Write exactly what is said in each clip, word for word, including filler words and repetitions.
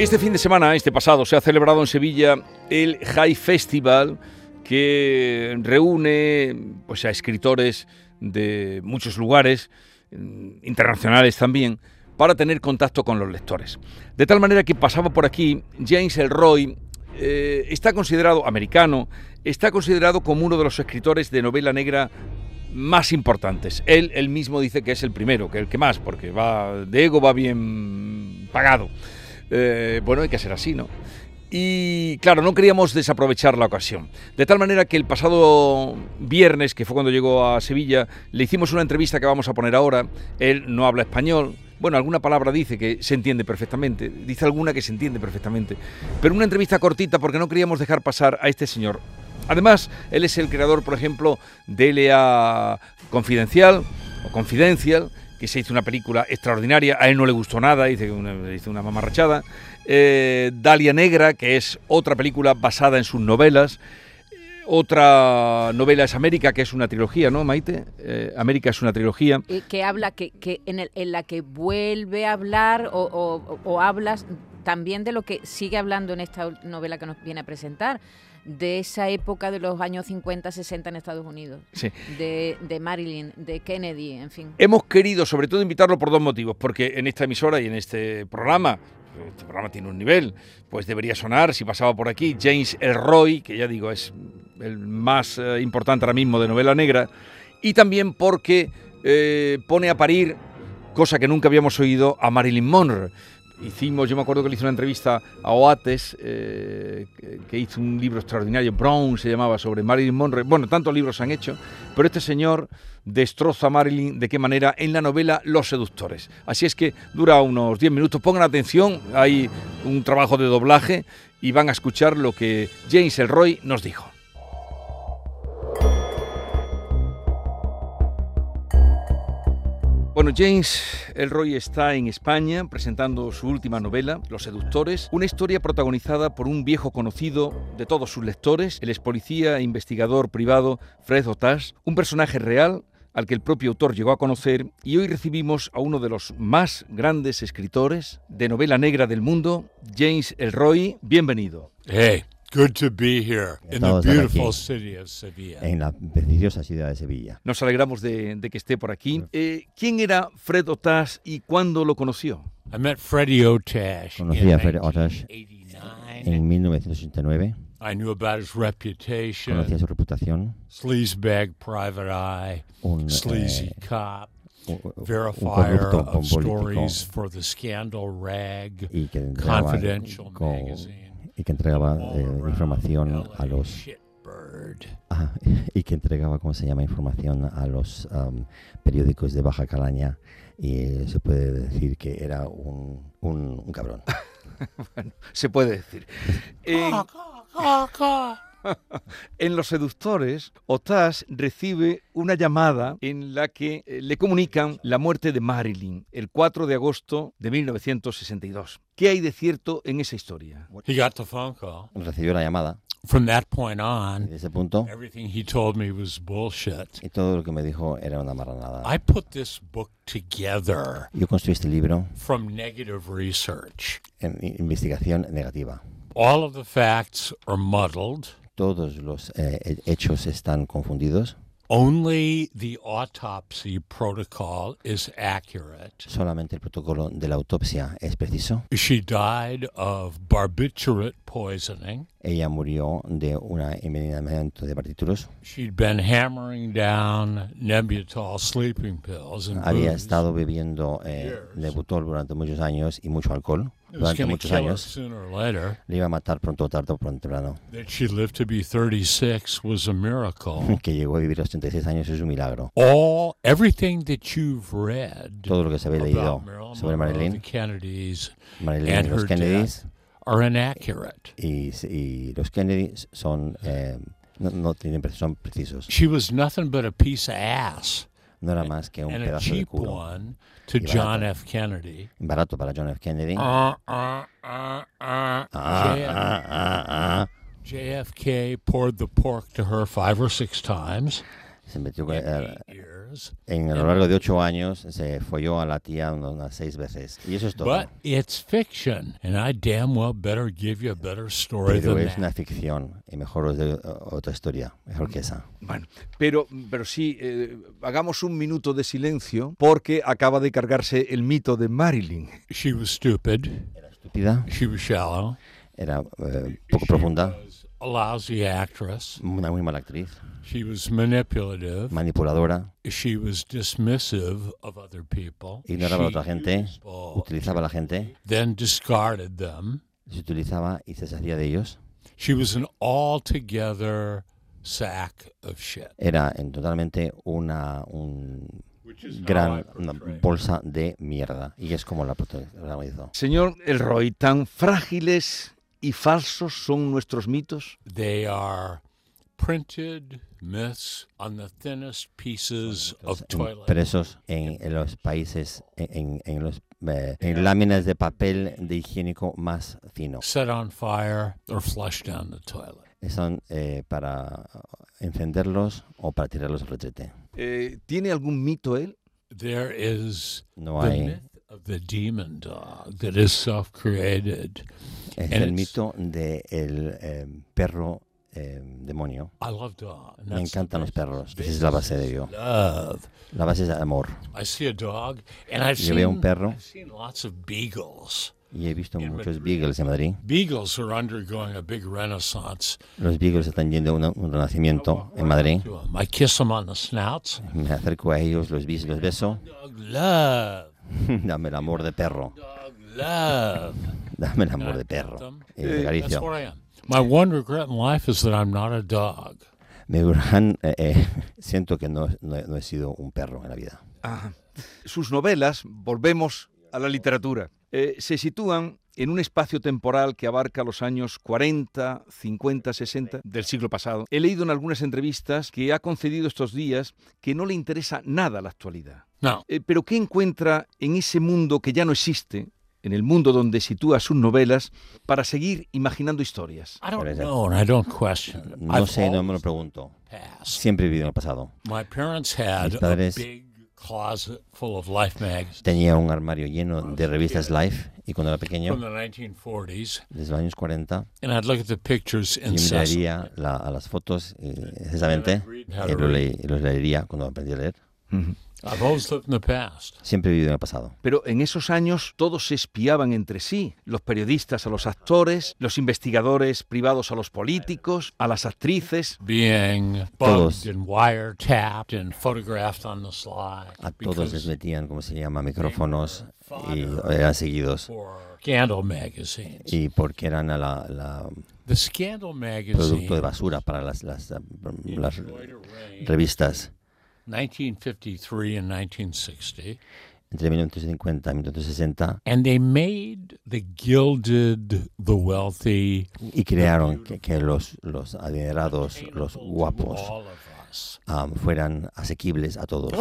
Este fin de semana, este pasado, se ha celebrado en Sevilla el High Festival, que reúne pues, a escritores de muchos lugares, internacionales también, para tener contacto con los lectores. De tal manera que pasaba por aquí James Ellroy, eh, está considerado americano, está considerado como uno de los escritores de novela negra más importantes. Él, él mismo dice que es el primero, que el que más, porque va de ego va bien pagado. Eh, bueno, hay que ser así, ¿no? Y claro, no queríamos desaprovechar la ocasión. De tal manera que el pasado viernes, que fue cuando llegó a Sevilla, le hicimos una entrevista que vamos a poner ahora. Él no habla español. Bueno, alguna palabra dice que se entiende perfectamente. Dice alguna que se entiende perfectamente. Pero una entrevista cortita porque no queríamos dejar pasar a este señor. Además, él es el creador, por ejemplo, de L A Confidencial o Confidential, que se hizo una película extraordinaria. A él no le gustó nada, dice que una, hizo una mamarrachada. Eh, Dalia Negra, que es otra película basada en sus novelas. Otra novela es América, que es una trilogía, ¿no, Maite? Eh, América es una trilogía. Eh, que habla, que, que en, el, en la que vuelve a hablar o, o, o hablas también de lo que sigue hablando en esta novela que nos viene a presentar, de esa época de los años cincuenta, sesenta en Estados Unidos, sí. de, de Marilyn, de Kennedy, en fin. Hemos querido sobre todo invitarlo por dos motivos, porque en esta emisora y en este programa, este programa tiene un nivel, pues debería sonar, si pasaba por aquí, James Ellroy, que ya digo es el más eh, importante ahora mismo de novela negra, y también porque eh, pone a parir, cosa que nunca habíamos oído, a Marilyn Monroe. Hicimos, yo me acuerdo que le hice una entrevista a Oates, eh, que, que hizo un libro extraordinario, Brown se llamaba, sobre Marilyn Monroe. Bueno, tantos libros se han hecho, pero este señor destroza a Marilyn, ¿de qué manera? En la novela Los Seductores. Así es que dura unos diez minutos, pongan atención, hay un trabajo de doblaje y van a escuchar lo que James Ellroy nos dijo. Bueno, James Ellroy está en España presentando su última novela, Los Seductores, una historia protagonizada por un viejo conocido de todos sus lectores, el expolicía e investigador privado Fred Otash, un personaje real al que el propio autor llegó a conocer, y hoy recibimos a uno de los más grandes escritores de novela negra del mundo, James Ellroy. Bienvenido. Hey. Good to be here in the beautiful city of Sevilla. En la preciosa ciudad de Sevilla. Nos alegramos de, de que esté por aquí. Eh, ¿Quién era Fred Otash y cuándo lo conoció? I met Freddie Otash. Conocí a Fred Otash en mil novecientos ochenta y nueve. I knew about his reputation. Conocía su reputación. Sleazebag private eye, un sleazy eh, cop. Un, Verifier un of stories for the Scandal Rag, y que Confidential con, magazine. Y que entregaba eh, información a los ah, y que entregaba, ¿cómo se llama? Información a los um, periódicos de Baja Calaña, y eh, se puede decir que era un, un, un cabrón. Bueno, se puede decir. En, en Los Seductores, Otash recibe una llamada en la que eh, le comunican la muerte de Marilyn el cuatro de agosto de mil novecientos sesenta y dos. ¿Qué hay de cierto en esa historia? He got the phone call. Recibió la llamada. From that point on, desde ese punto, everything he told me was bullshit. Y todo lo que me dijo era una marranada. I put this book together. Yo construí este libro from negative research. En investigación negativa. All of the facts are muddled. Todos los eh, hechos están confundidos. Only the autopsy protocol is accurate. Solamente el protocolo de la autopsia es preciso. She died of barbiturate poisoning. Ella murió de un envenenamiento de barbituros. She'd been hammering down Nembutal sleeping pills and Había booze. estado bebiendo eh, Nembutal durante muchos años y mucho alcohol. Durante muchos años. Later, le iba a matar pronto o tarde o temprano. That she lived to be thirty-six was a miracle. Que llegó a vivir los treinta y seis años es un milagro. All, everything that you've read todo lo que se había leído sobre Marilyn, Kennedys, Marilyn y los Kennedys are inaccurate. Y, y los Kennedys son eh, no, no tienen son precisos. She was nothing but a piece of ass. No era más que un and pedazo de culo. One to John F. Kennedy. Barato para John F. Kennedy. Uh, uh, uh, uh, ah, ah, ah, ah. J F K poured the pork to her five or six times. Se metió, eh, years. En a lo largo de ocho años se folló a la tía unas, unas seis veces. Y eso es todo. But it's fiction, and I damn well better give you a better story Pero than es that. una ficción y mejor os doy otra historia, mejor que esa. Bueno, pero, pero sí, eh, hagamos un minuto de silencio porque acaba de cargarse el mito de Marilyn. She was stupid. Era estúpida, She was shallow. era eh, poco profunda, Was a lousy actress. una muy mala actriz, She was manipulative. manipuladora, She was dismissive of other people. ignoraba a She otra gente, used people, utilizaba a la gente, then discarded them. se utilizaba y se deshacía de ellos. She was an altogether sack of shit. Era en totalmente una un Which is how I gran una portray. bolsa de mierda. Y es como la protagonizó. Señor Elroy, ¿tan frágiles y falsos son nuestros mitos? They are printed myths on the thinnest pieces of toilet. Impresos en, en los países, en, en, en los, eh, en láminas de papel de higiénico más fino. Set on fire or flushed down the toilet. Son eh, para encenderlos o para tirarlos al retrete. Eh, ¿Tiene algún mito él? There is No the hay. myth of the demon dog that is self-created. Es And el it's- mito del eh, perro eh, demonio. I love dogs. and Me that's the encantan los basis- perros. Esa basis es la base de is ello. Love. La base es el amor. I see a dog, and I've Yo veo un seen, perro. I've seen lots of beagles. Y he visto En muchos Madrid. beagles en Madrid. Beagles are undergoing a big renaissance. Los beagles están yendo a una- un renacimiento en Madrid. To 'em. I kiss them on the snouts. Me acerco a ellos, los, bis- los beso. Dog love. Dame el amor de perro. Dog love. Dame el And amor I de pet perro. them. Y les That's acaricio. what I am. My one regret in life is that I'm not a dog. Me gran, eh, eh, siento que no, no, no he sido un perro en la vida. Ajá. Sus novelas, volvemos a la literatura, eh, se sitúan en un espacio temporal que abarca los años cuarenta, cincuenta, sesenta del siglo pasado. He leído en algunas entrevistas que ha concedido estos días que no le interesa nada la actualidad. No. Eh, pero ¿qué encuentra en ese mundo que ya no existe, en el mundo donde sitúa sus novelas, para seguir imaginando historias? I don't Pero es- know, and I don't question. No I've sé, no me lo always pregunto. passed. Siempre he vivido en el pasado. My parents had Mis a padres- big closet full of Life magazines Tenía un armario lleno de revistas Life y cuando era pequeño, from the nineteen forties, desde los años cuarenta, and I'd look at the pictures yo incessantly. miraría la- a las fotos eh, precisamente Read how y to lo read. leí- y los leería cuando aprendí a leer. Ujú. I've always lived in the past. Siempre he vivido en el pasado. Pero en esos años todos se espiaban entre sí, los periodistas a los actores, los investigadores privados a los políticos, a las actrices. Being Todos. bugged and wiretapped and photographed on the sly. A todos les because metían, ¿cómo se llama?, micrófonos y eran seguidos. for Scandal magazines. Y porque eran a la, la The Scandal magazine, producto de basura para las, las, uh, las enjoyed a reign revistas nineteen fifty-three and nineteen sixty, entre mil novecientos cincuenta y mil novecientos sesenta and they made the gilded, the wealthy, y crearon que, que los, los adinerados, los guapos, all of us. um, fueran asequibles a todos.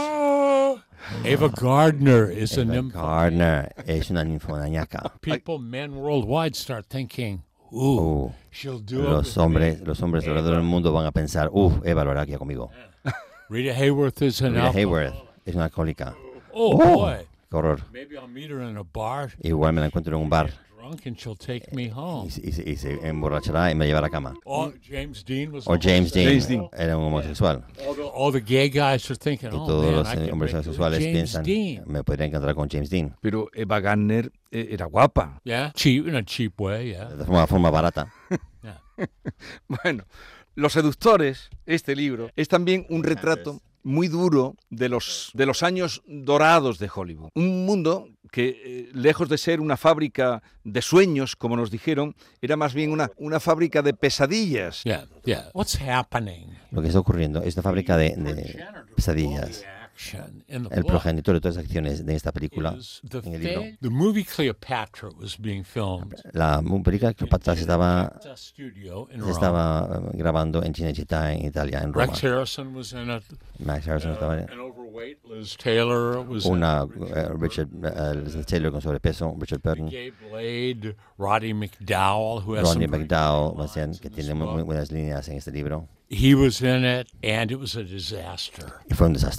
Ava Gardner is an Eva nympho. Gardner es una ninfomaníaca. People, men worldwide, start thinking, "Ooh, Uh, she'll do it." los with hombres, me. los hombres alrededor del mundo van a pensar, uff, Eva lo hará aquí conmigo. Rita Hayworth is an Rita alcoholic. Hayworth es una alcohólica. Oh, Oh, boy, qué horror. maybe I'll meet her in a bar, Igual me la encuentro en un bar drunk, and she'll take me y, home. se- y se- y se emborrachará y me llevará a la cama. Oh, James Dean was. O James Dean, James Dean. era un homosexual. All the, all the gay guys are thinking, Y "Oh todos man, los I eh, can hombres make it with sexuales James piensan, Dean." me podría encontrar con James Dean. Pero Eva Gardner eh, era guapa. Yeah, cheap in a cheap way. Yeah. De forma, forma barata. Yeah. Bueno, Los Seductores, este libro, es también un retrato muy duro de los, de los años dorados de Hollywood. Un mundo que, eh, lejos de ser una fábrica de sueños, como nos dijeron, era más bien una, una fábrica de pesadillas. Yeah, yeah. What's happening? Lo que está ocurriendo es una fábrica de, de pesadillas. Action in the El book progenitor de todas las acciones de esta película, is the, en el libro. fa- the movie Cleopatra was being filmed La mu- película Cleopatra se estaba, at a studio in se Rome. estaba eh, grabando en Cinecittà, en Italia, en Roma. Rex Harrison was in it. Max Harrison estaba en An overweight Liz Taylor was in una eh, Richard eh, Liz Taylor con sobrepeso, Richard it. Burton, Gay Blade, Roddy McDowell, who has Rodney some very McDowell, good más bien, lines que in this tiene muy, muy book. buenas líneas en este libro. He was in it, and it was a disaster. Y fue un desastre.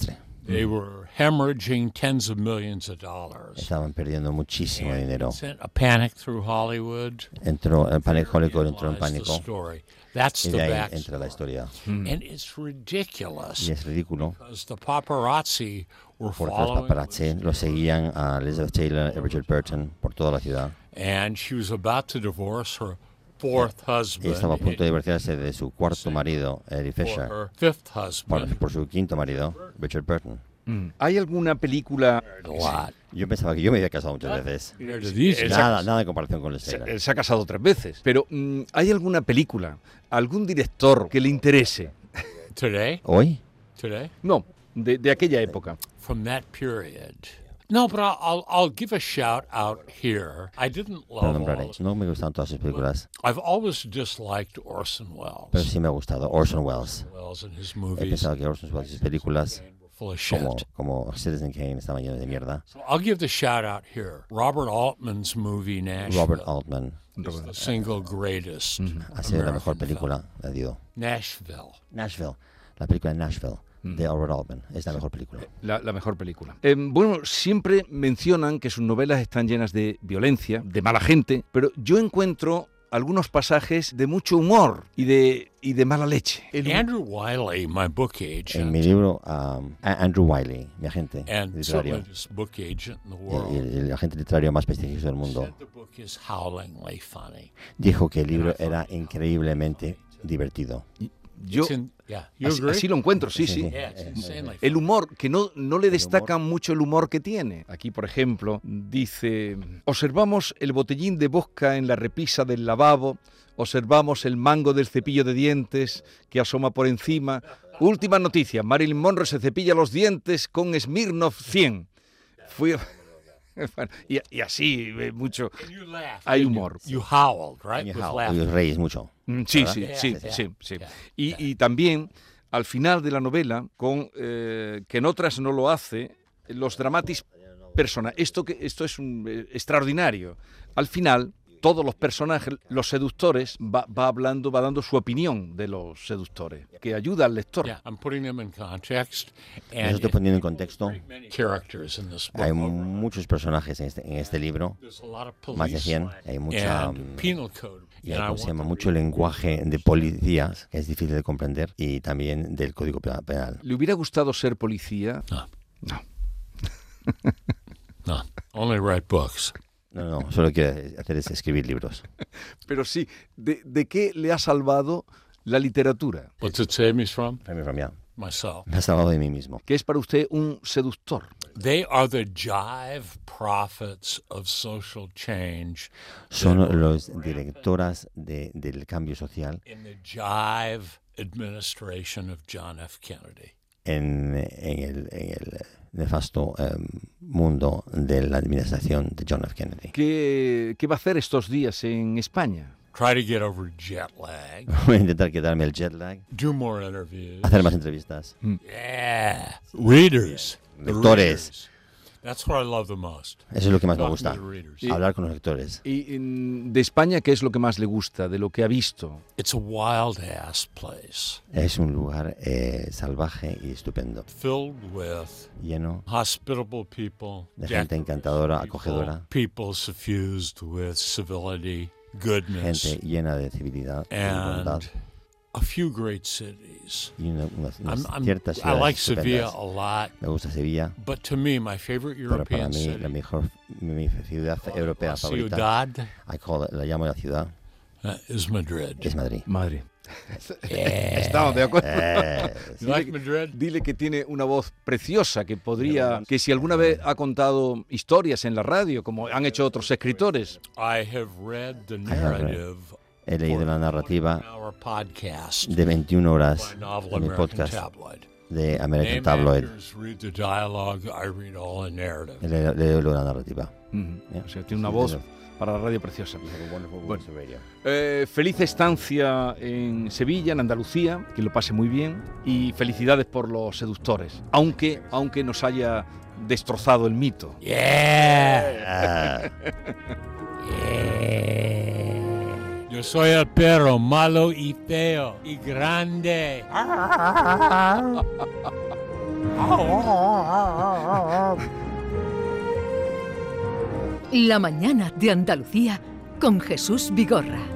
They were hemorrhaging tens of millions of dollars. Estaban perdiendo muchísimo And dinero. it sent a panic through Hollywood. Entró el pánico, Hollywood entró en Realized the pánico. story. That's Y the de ahí backstory. entra la historia. And it's ridiculous Y es ridículo because the paparazzi were porque los following paparazzi lo seguían a Elizabeth Taylor y Richard Burton por toda la ciudad. and she was about to divorce her fourth Y husband estaba a punto de divorciarse de su cuarto marido, Eddie for Fisher, her fifth por, husband. por su quinto marido, Richard Burton. Mm. ¿Hay alguna película? A lot. Yo pensaba que yo me había casado muchas veces. Compared to these Él guys. se ha Nada, cas- nada en comparación con Liz se, Taylor. él se ha casado tres veces. Pero mm, ¿hay alguna película, algún director que le interese? Today? ¿Hoy? Today? No, de, de aquella época. From that period. No, but I'll, I'll, I'll give a shout out here. I didn't Lo love nombraré. all of No me gustan todas sus películas, I've always disliked Orson Welles. pero sí me ha gustado Orson Welles. Welles and his He movies pensado que Orson Welles sus películas, were full of shit. como, como Citizen Kane, estaban llenas de mierda. So I'll give the shout out here. Robert Altman's movie Nashville Robert Altman is the single greatest ha sido la mejor American película, film. la dio. Nashville. Nashville, la película de Nashville, de Robert Altman, es la mejor película. La, la mejor película. Eh, bueno, siempre mencionan que sus novelas están llenas de violencia, de mala gente, pero yo encuentro algunos pasajes de mucho humor y de, y de mala leche. El hum- Andrew Wiley, my book agent, En mi libro, um, A- Andrew Wiley, mi agente and literario, certainly this book agent in the y- world, y el, el agente literario más prestigioso del mundo, said the book is howlingly funny. dijo que el libro era increíblemente divertido. yo It's in- yeah, you así, agree? así lo encuentro, sí, Sí, sí. sí. Yeah, it's insanely El funny. humor, que no, no le destacan mucho el humor que tiene. Aquí, por ejemplo, dice, observamos el botellín de vodka en la repisa del lavabo, observamos el mango del cepillo de dientes que asoma por encima. Última noticia, Marilyn Monroe se cepilla los dientes con Smirnoff cien. Fui... Bueno, y, y así, eh, mucho... And you laughed, Hay didn't you? humor. You howled, right? Y With Howl, laughter. y os reís mucho. Mm, Sí, ¿Verdad? sí, Yeah, sí, yeah, sí, sí. yeah, Y, yeah. y también, al final de la novela, con eh, que en otras no lo hace, los dramatis persona. Esto, que, esto es un, eh, extraordinario. Al final, todos los personajes, los seductores, va, va hablando, va dando su opinión de los seductores, que ayuda al lector. Yeah, I'm putting them in context. Eso And estoy poniendo en contexto. many characters in this book. Hay muchos personajes en este, en este libro, There's a lot of más de police cien. Hay mucha... and um, penal code. y And hay, I como se want llama, to mucho read- lenguaje de policías, que es difícil de comprender, y también del Código Pe- Penal. ¿Le hubiera gustado ser policía? No, No. no, only write books. No, no, solo quiero hacer es escribir libros. Pero sí, ¿de, de qué le ha salvado la literatura? What's it save me from? From from, yeah. Myself. Me ha salvado de mí mismo. ¿Qué es para usted un seductor? They are the jive prophets of social change Son los directoras de, del cambio social in the jive administration of John F. Kennedy. en, en el, en el nefasto em, mundo de la administración de John F. Kennedy. ¿Qué, qué va a hacer estos días en España? Try to get over jet lag. Voy a intentar quitarme el jet lag, Do more interviews. hacer más entrevistas. Yeah. Readers. The Lectores. readers. That's what I love the most. Eso es lo que más me Talking gusta, to the readers. hablar con los lectores. ¿Y en- de España qué es lo que más le gusta, de lo que ha visto? It's a wild ass place Es un lugar eh, salvaje y estupendo, filled with lleno hospitable people, de gente decorated encantadora, people, acogedora, people suffused with civility, goodness, gente llena de civilidad y bondad, and a few great cities. y una- unas, unas I'm, I'm, ciertas I ciudades like Sevilla estupendas. a lot, Me gusta Sevilla, but to me, my favorite pero para European mí la city, mejor mi ciudad europea la favorita, ciudad, I call it- la llamo la ciudad, uh, is Madrid. es Madrid. Madrid. Yeah. Estamos de acuerdo. Eh, You like Madrid? Dile que tiene una voz preciosa, que podría, que si alguna vez ha contado historias en la radio, como han hecho otros escritores. I have read the have read. narrative he leído la narrativa for our podcast de veintiuna horas by Novel de mi American podcast Tabloid. de American Name Tabloid. actors read the dialogue, I read all the narrative. He leído, leo la narrativa. Ujú. Yeah. O sea, tiene una Sí, voz tiene- para la radio preciosa. Bueno. Bueno. Eh, feliz estancia en Sevilla, en Andalucía, que lo pase muy bien, y felicidades por los seductores, aunque, aunque nos haya destrozado el mito. Yeah. Ah, Yo soy el perro malo y feo y grande. La mañana de Andalucía con Jesús Vigorra.